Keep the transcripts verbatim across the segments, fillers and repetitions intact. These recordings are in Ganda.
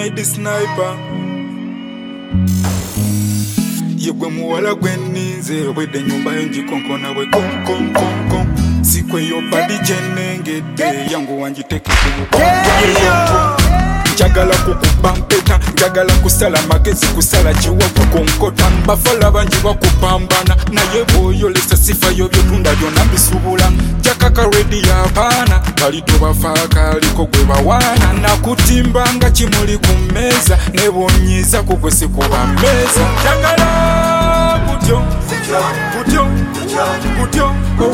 made the sniper. Yegwe muwala gwe nninze obwedde ennyumba yo ngikonkona bwe konkonkonkon sikwe yo badi gyenengedde yangu wanjiteke kubukonko njagala kukuba mpeta njagala kusala magezi kusala kiwa kukonkota bafala bangi bakupambana naye bw'oyolesa sifa yo byotunda byonna mbisubula jakaka redi yabaana bali tobafaaka aliko gwe bawaana nakutimbanga kimuli ku mmeeza nebonyiza kugwe sikuba mmeeza njagala kutyo kutyo kutyo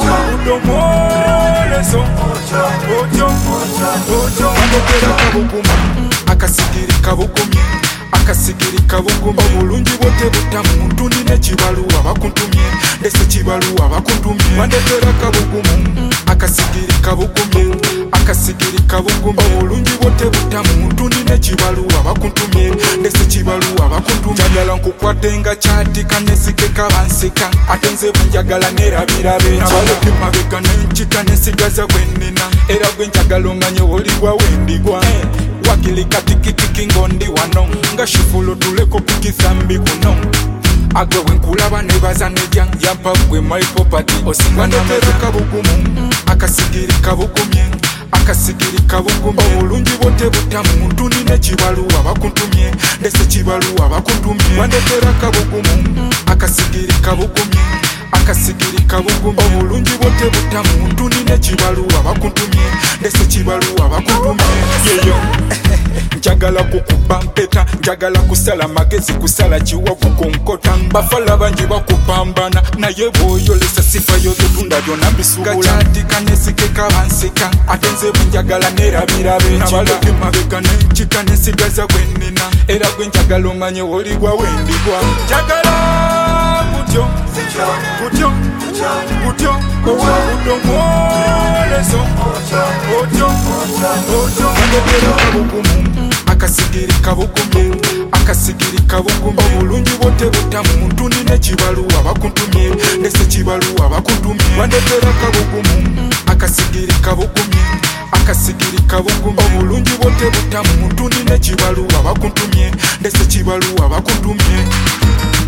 obudomoolezo otyo otyo andekera kabugumu akasigiri kabugumye akasigiri kabugumye obulungi bwote butta muntu nina ekibaluwa bakuntumye ndese kibaluwa bakuntumye bandekera kabugumu akasigiri kabugumye akasigiri kabugumye obulungi bwote butta muntu nina ekibaluwa bakuntumye ndese kibaluwa bakuntumye njagala nkukwate nga kyatika nesikeka banseka ate nze bunjagala nerabirabe nabaleke mabega nenkita nesigaza gwenina era gwe njagala omanye woligwa wendigwa wakilika tikitiki ngondi wano nga shifulo tuleko kukithambi kuno agwe wenkulaba nebaza nejya yampa gwe my property osinga ndekera kabugumu akasigiri kabugumye akasigiri kabugumye obulungi bwote butta muntu nina ekibaluwa bakuntumye ndese kibaluwa bakuntumye bandekera kabugumu akasigiri kabugumye akasigiri kabugumye obulungi bwote butta muntu nina ekibaluwa bakuntumye ndese kibaluwa bakuntumye yeyo njagala kukuba mpeta njagala kusala magezi kusala kiwa kukonkota bafala bangi bakupambana naye bw'oyolesa sifa yo byotunda byonna mbisubula kyatika nesikeka banseka ate nze bunjagala nerabirabe nabaleke mabega nenkita nesigaza gwenina era gwe njagala omanye woligwa wendigwa njagala kutyo kutyo kutyo obudomoolezo otyo otyo andekera kabugumu akasigiri kabugumye akasigiri kabugumye obulungi bwote butta muntu nina ekibaluwa bakuntumye ndese kibaluwa bakuntumye bandekera kabugumu akasigiri kabugumye akasigiri kabugumye obulungi bwote butta muntu nina ekibaluwa bakuntumye ndese kibaluwa bakuntumye